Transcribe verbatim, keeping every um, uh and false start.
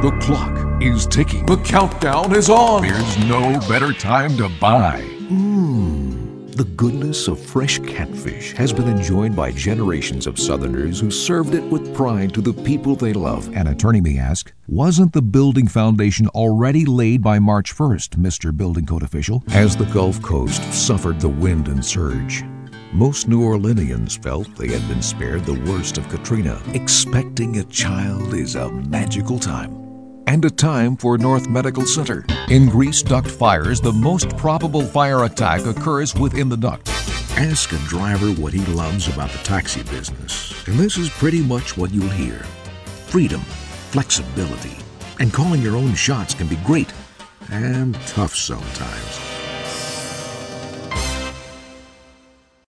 The clock is ticking. The countdown is on. There's no better time to buy. Mmm. The goodness of fresh catfish has been enjoyed by generations of Southerners who served it with pride to the people they love. An attorney may ask, wasn't the building foundation already laid by March first, Mister Building Code official? As the Gulf Coast suffered the wind and surge, most New Orleanians felt they had been spared the worst of Katrina. Expecting a child is a magical time. And a time for North Medical Center. In grease duct fires, the most probable fire attack occurs within the duct. Ask a driver what he loves about the taxi business, and this is pretty much what you'll hear. Freedom, flexibility, and calling your own shots can be great and tough sometimes.